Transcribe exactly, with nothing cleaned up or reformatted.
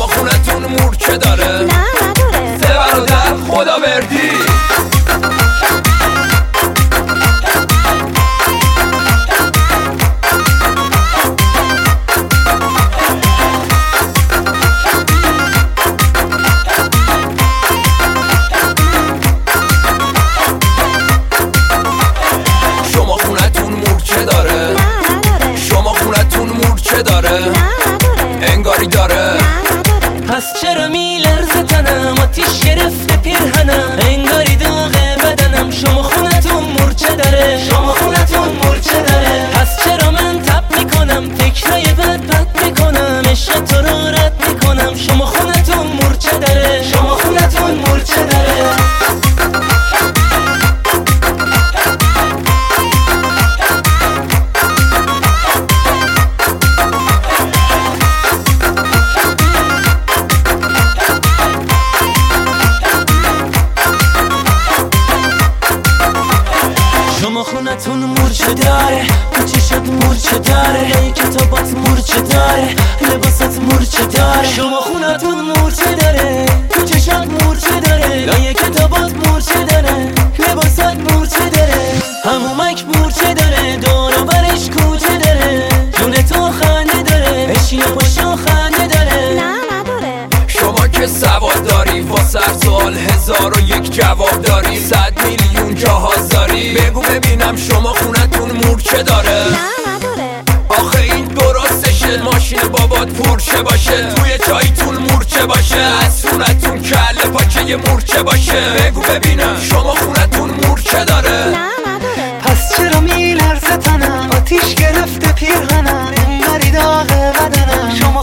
شما خونتون مورچه داره؟ نه نداره. سه برادر خدا وردی. شما خونتون مورچه داره؟ نه نداره. شما خونتون مورچه داره؟ نه نداره. انگاری داره. نه نداره. پس چرا میلرزه تنم، آتیش گرفته پیرهنم، انگاری داغه بدنم. شما خونتون مورچه داره، شما خونتون مورچه داره. پس چرا من تب میکنم، فکرای بد بد میکنم، عشق تو رو رد میکنم. شما خونتون مورچه داره، شما خونتون مورچه داره. شما خونتون مورچه داره، تو چشات مورچه داره، لای کتابات مورچه داره، لباسات مورچه داره. شما خونتون مورچه داره، تو چشات مورچه داره، لای کتابات مورچه داره، لباسات مورچه داره. همومک مورچه داره، دور و برش کوچه داره، جون تو خنده داره، بشین و پاشو خنده داره. نه نداره. شما که سواد داری، واسه هر سوال هزار و یک جواب داری، صد میلیون جاهاز داری. بگو ببینم شما خونتون مورچه داره؟ نه نداره. آخه این درستشه، ماشین بابات پورشه باشه، توی چایتون مورچه باشه، از صورتون کله پاچه یه مورچه باشه. بگو ببینم شما خونتون مورچه داره؟ نه نداره. پس چرا میلرزه تنم، آتیش گرفته پیرهنم، انگاری داغه بدنم. شما